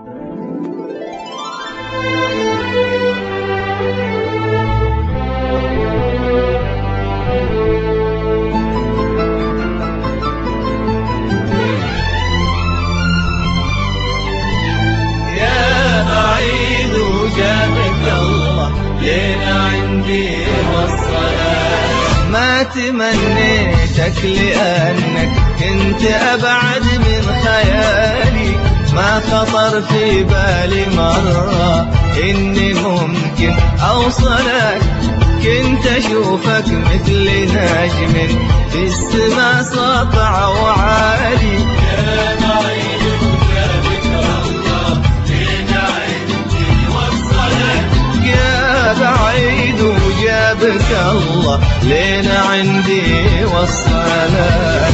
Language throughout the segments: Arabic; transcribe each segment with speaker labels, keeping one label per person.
Speaker 1: لينا عندي والصلاة ما تمنيتك لأنك كنت أبعد من خيالي، ما خطر في بالي مرة إني ممكن أوصلك، كنت أشوفك مثل نجم في السما ساطع وعالي. يا بعيد وجابك الله لينا عندي والصلاة، يا بعيد وجابك الله لينا عندي والصلاة.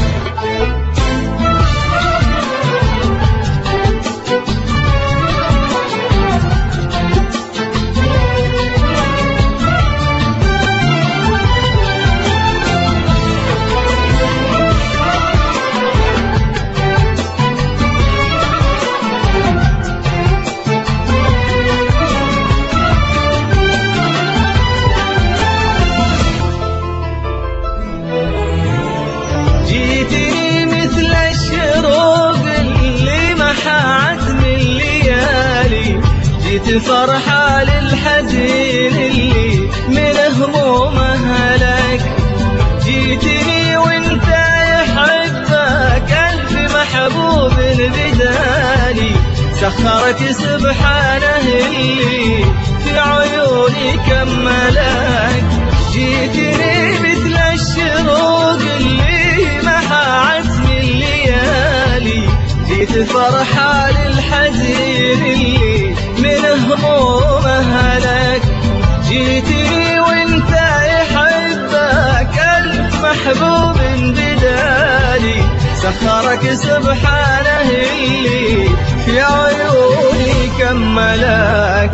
Speaker 1: جيتني مثل الشروق اللي محات من الليالي، جيت فرحة للحزين اللي من همومه هلك، جيتني وانت يحبك ألف محبوب بدالي، سخرك سبحانه اللي في عيوني كملك، جيتني مثل الشروق اللي محات من الليالي، جيت فرحة للحزين اللي من همومه هلك، جيتني وانت يحبك ألف محبوب بدالي، سخرك سبحانه اللي في عيوني كملك.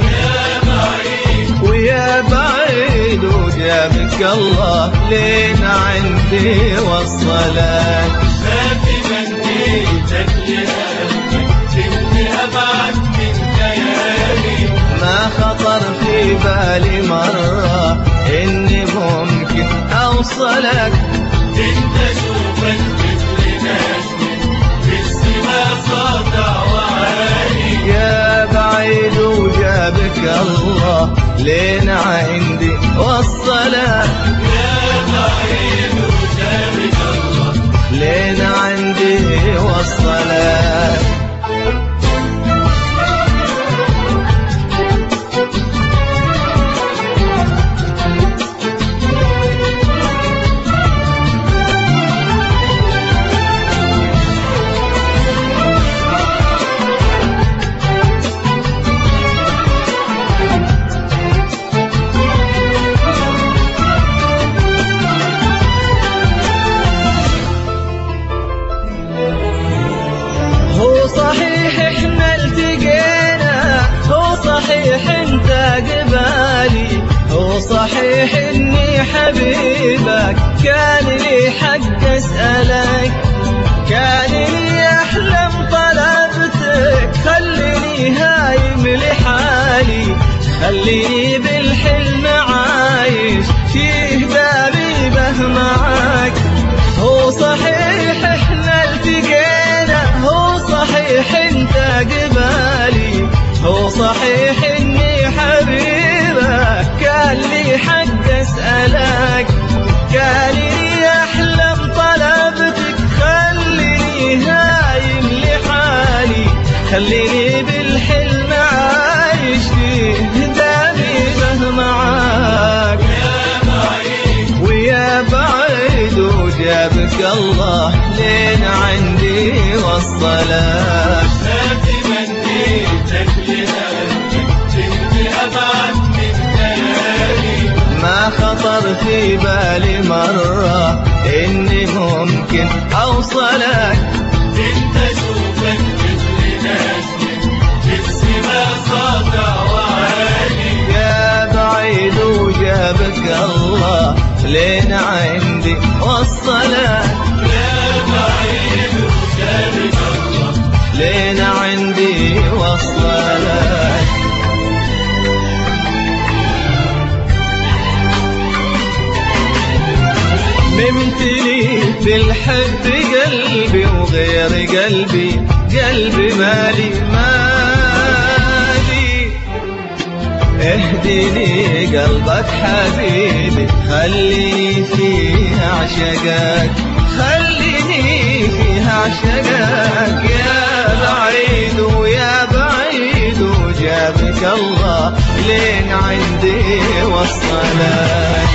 Speaker 1: ويا بعيد وجابك الله لينا عندي والصلاة،
Speaker 2: ما تمنيتك لأنك كنت أبعد من خيالي،
Speaker 1: ما خطر في بالي مرة إني ممكن أوصلك،
Speaker 2: كنت أشوفك مثل نجم في السما ساطع وعالي.
Speaker 1: يا بعيد وجابك الله لينا عندي والصلاة،
Speaker 2: يا بعيد وجابك الله
Speaker 1: لينا عندي والصلاة. هو صحيح احنا التقينا، هو صحيح انت قبالي، هو صحيح اني حبيبك، كان لي حق اسألك، كان لي احلم طلبتك، خليني هايم لحالي، خليني بالحلم عايش فيه دبيبه معاك. هو صحيح احنا التقينا، هو صحيح انت قبالي، هو صحيح اني حبيبك، كان لي حق اسألك، كان لي احلم طلبتك، خليني هايم لحالي، خليني بالحلم عايش فيه دبيبه معاك. ويا بعيد وجابك الله لينا عندي والصلاة،
Speaker 2: ما تمنيتك لأنك كنت أبعد من خيالي،
Speaker 1: ما خطر في بالي مرة إني ممكن أوصلك،
Speaker 2: كنت أشوفك مثل نجم في السما ساطع وعالي.
Speaker 1: يا بعيد وجابك الله لينا عندي والصلاة،
Speaker 2: يا بعيد وجابك الله
Speaker 1: لينا عندي والصلاة. وصلك. ممتلي بالحب قلبي وغير قلبي مالي اهديني قلبك حبيبي خليني فيه اعشقك يا بعيد جابك الله لين عندي وصلك.